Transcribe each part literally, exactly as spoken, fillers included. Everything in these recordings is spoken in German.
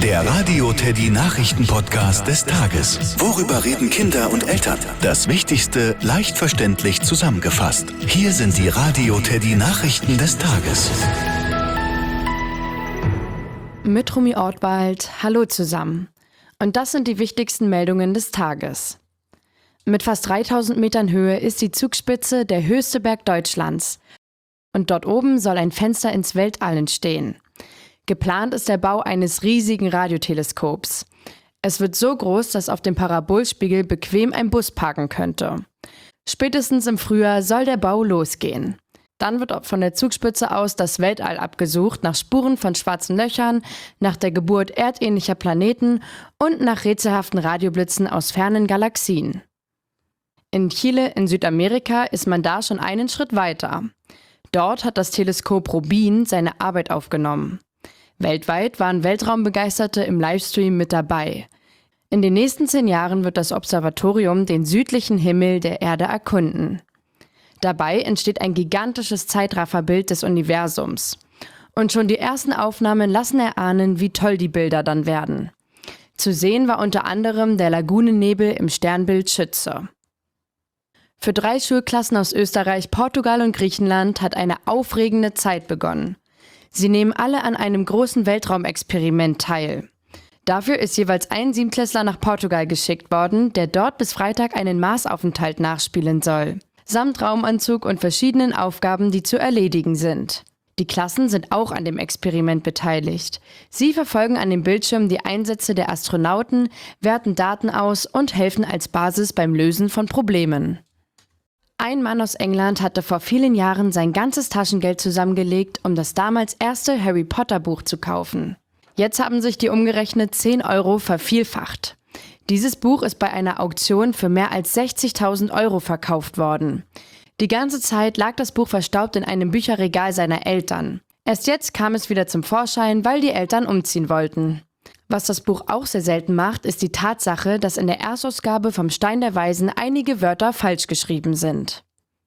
Der Radio Teddy Nachrichten-Podcast des Tages. Worüber reden Kinder und Eltern? Das Wichtigste leicht verständlich zusammengefasst. Hier sind die Radio Teddy Nachrichten des Tages. Mit Rumi Ortwald, hallo zusammen. Und das sind die wichtigsten Meldungen des Tages. Mit fast dreitausend Metern Höhe ist die Zugspitze der höchste Berg Deutschlands. Und dort oben soll ein Fenster ins Weltall entstehen. Geplant ist der Bau eines riesigen Radioteleskops. Es wird so groß, dass auf dem Parabolspiegel bequem ein Bus parken könnte. Spätestens im Frühjahr soll der Bau losgehen. Dann wird von der Zugspitze aus das Weltall abgesucht, nach Spuren von schwarzen Löchern, nach der Geburt erdähnlicher Planeten und nach rätselhaften Radioblitzen aus fernen Galaxien. In Chile in Südamerika ist man da schon einen Schritt weiter. Dort hat das Teleskop Rubin seine Arbeit aufgenommen. Weltweit waren Weltraumbegeisterte im Livestream mit dabei. In den nächsten zehn Jahren wird das Observatorium den südlichen Himmel der Erde erkunden. Dabei entsteht ein gigantisches Zeitrafferbild des Universums. Und schon die ersten Aufnahmen lassen erahnen, wie toll die Bilder dann werden. Zu sehen war unter anderem der Lagunennebel im Sternbild Schütze. Für drei Schulklassen aus Österreich, Portugal und Griechenland hat eine aufregende Zeit begonnen. Sie nehmen alle an einem großen Weltraumexperiment teil. Dafür ist jeweils ein Siebtklässler nach Portugal geschickt worden, der dort bis Freitag einen Marsaufenthalt nachspielen soll. Samt Raumanzug und verschiedenen Aufgaben, die zu erledigen sind. Die Klassen sind auch an dem Experiment beteiligt. Sie verfolgen an dem Bildschirm die Einsätze der Astronauten, werten Daten aus und helfen als Basis beim Lösen von Problemen. Ein Mann aus England hatte vor vielen Jahren sein ganzes Taschengeld zusammengelegt, um das damals erste Harry Potter Buch zu kaufen. Jetzt haben sich die umgerechnet zehn Euro vervielfacht. Dieses Buch ist bei einer Auktion für mehr als sechzigtausend Euro verkauft worden. Die ganze Zeit lag das Buch verstaubt in einem Bücherregal seiner Eltern. Erst jetzt kam es wieder zum Vorschein, weil die Eltern umziehen wollten. Was das Buch auch sehr selten macht, ist die Tatsache, dass in der Erstausgabe vom Stein der Weisen einige Wörter falsch geschrieben sind.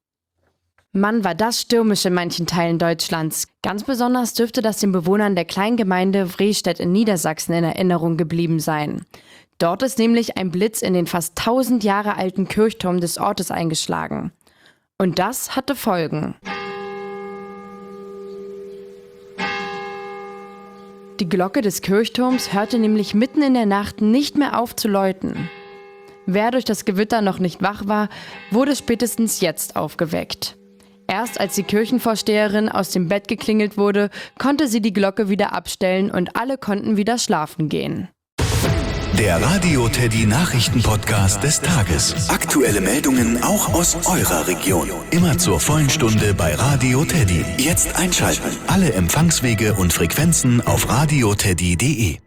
Mann, war das stürmisch in manchen Teilen Deutschlands. Ganz besonders dürfte das den Bewohnern der kleinen Gemeinde Wrestedt in Niedersachsen in Erinnerung geblieben sein. Dort ist nämlich ein Blitz in den fast tausend Jahre alten Kirchturm des Ortes eingeschlagen. Und das hatte Folgen. Die Glocke des Kirchturms hörte nämlich mitten in der Nacht nicht mehr auf zu läuten. Wer durch das Gewitter noch nicht wach war, wurde spätestens jetzt aufgeweckt. Erst als die Kirchenvorsteherin aus dem Bett geklingelt wurde, konnte sie die Glocke wieder abstellen und alle konnten wieder schlafen gehen. Der Radio Teddy Nachrichten-Podcast des Tages. Aktuelle Meldungen auch aus eurer Region. Immer zur vollen Stunde bei Radio Teddy. Jetzt einschalten. Alle Empfangswege und Frequenzen auf radioteddy punkt de.